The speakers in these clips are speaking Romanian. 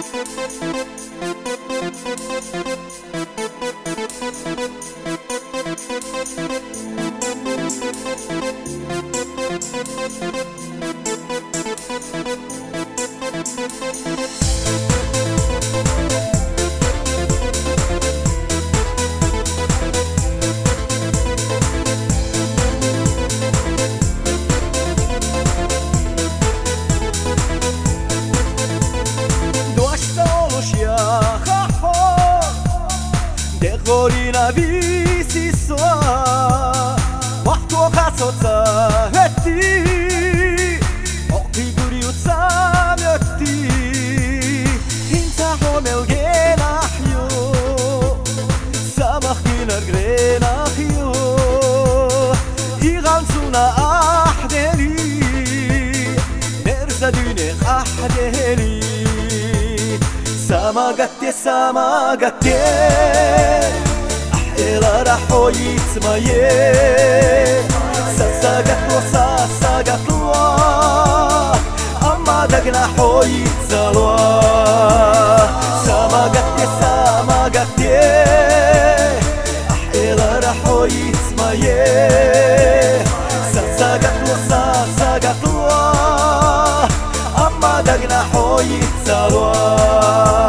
Horina visi soa Wahto kasotsa hetti Okiguri utsa myotti Hinta homel genahyo Samach ginar grenahyo Igan suna ahderi Nerza düne ahderi Samagatte samagatte Ahela raho yitmaye Sasagatlo sasagatlo Amma dagna ho yitzalwa Samagatte samagatte Ahela raho yitmaye Sasagatlo sasagatlo Amma dagna ho yitzalwa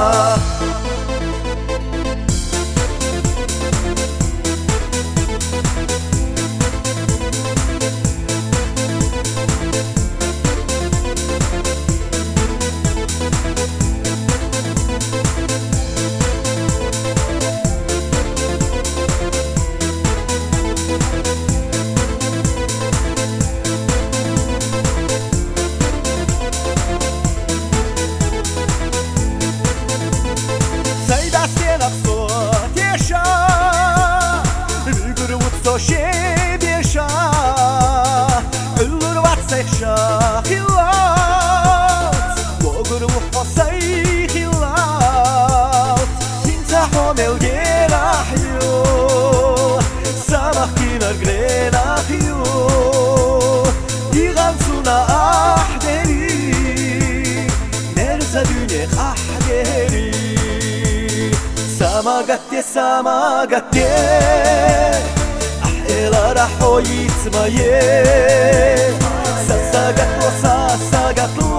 Shebesha Ulur watsexha khilat Wogur wafsay khilat Hinta homel genahyo Samach kinar grenahyo Igan suna ahderi Nerza düne ahderi Samagatte samagatte Ahela raho yitmaye Sasagatlo sasagatlo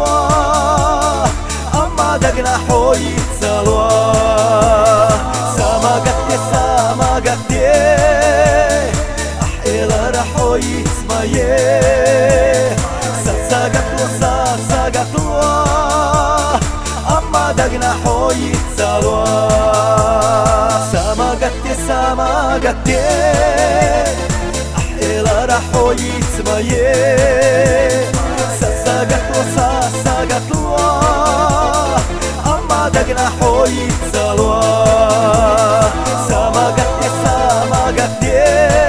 Amma dagna ho yitzalwa Samagatte samagatte Ahela raho yitmaye Sasagatlo sasagatlo Amma dagna ho yitzalwa Samagatte samagatte raho yitmaye Sasagatlo sasagatlo Amma dagna ho yitzalwa Samagatte samagatte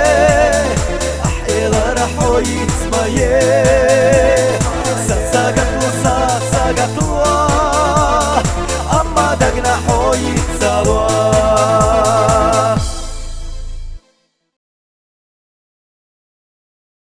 Ahela raho yitmaye Sasagatlo sasagatlo